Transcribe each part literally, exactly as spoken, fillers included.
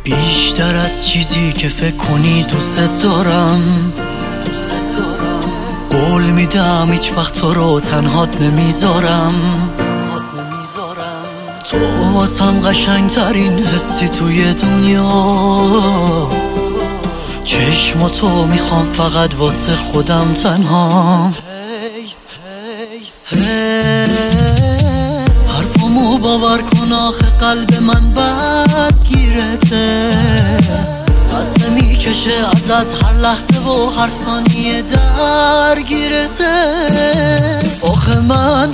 بیشتر از چیزی که فکر کنی دوست دارم. قول میدم هیچ وقت تو رو تنهات نمیذارم. تو واسم قشنگ ترین حسی توی دنیا. چشم تو میخوام فقط واسه خودم تنهام. حرفمو باور کن آخه قلب من بد گیرته. دست میکشه ازت هر لحظه و هر ثانیه درگیرته. آخه من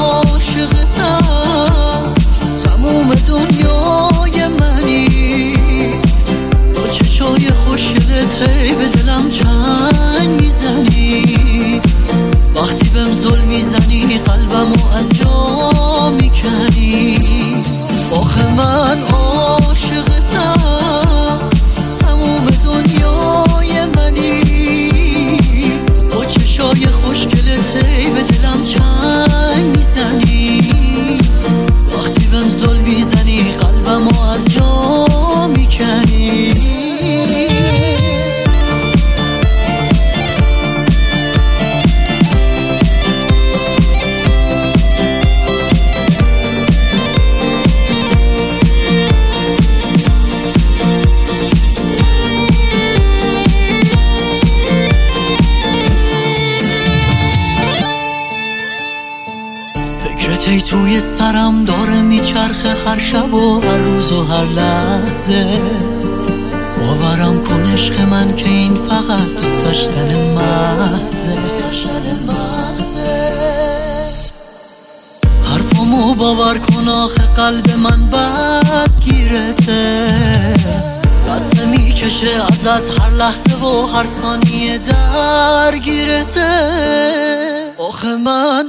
عاشقتم، تموم دنیای منی. با چشای خوشگلت هی به دلم چنگ میزنی. وقتی بهم ظلم میزنی قلبمو از جا میکنی. آخه من عاشقتم، تموم دنیای منی. با چشای خوشگلت هی به دلم چنگ میزنی. وقتی بهم ظلم میزنی قلبمو از جا میکنی. فکرت ای توی سرم داره میچرخه هر شب و هر روز و هر لحظه. باورم کن عشق من که این فقط دوست داشتن محضه. حرفمو باور کن آخه قلب من بد گیرته. دست میکشه ازت هر لحظه و هر ثانیه درگیرته. آخه من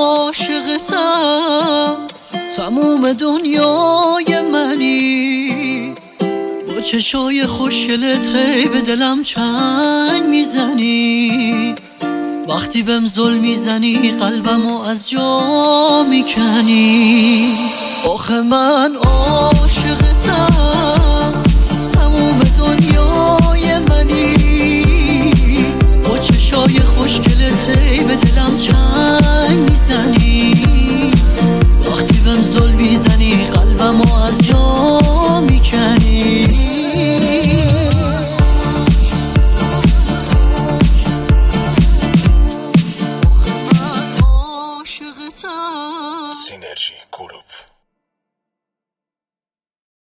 عاشقتم، تموم دنیای منی. با چشای خوشگلت هی به دلم چنگ میزنی. وقتی بهم ظلم میزنی قلبمو از جا میکنی. آخه من عاشقتم، تموم دنیای منی. با چشای خوشگلت هی به دلم چنگ میزنی. وقتی بهم ظلم میزنی قلبمو از جا میکنی. سینرژی گروپ.